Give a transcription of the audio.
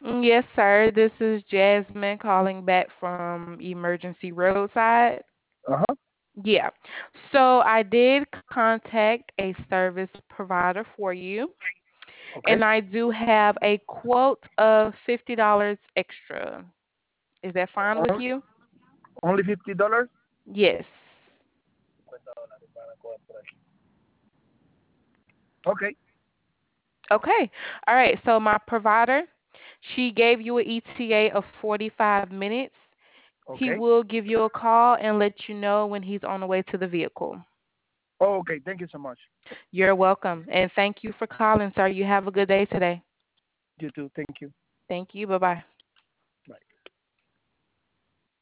Yes, sir. This is Jasmine calling back from Emergency Roadside. Uh-huh. Yeah. So I did contact a service provider for you, Okay. and I do have a quote of $50 extra. Is that fine with On- you? Only $50? Yes. Okay. Okay. All right. So my provider, she gave you an ETA of 45 minutes. He Okay. will give you a call and let you know when he's on the way to the vehicle. Okay. Thank you so much. You're welcome. And thank you for calling, sir. You have a good day today. You too. Thank you. Thank you. Bye bye.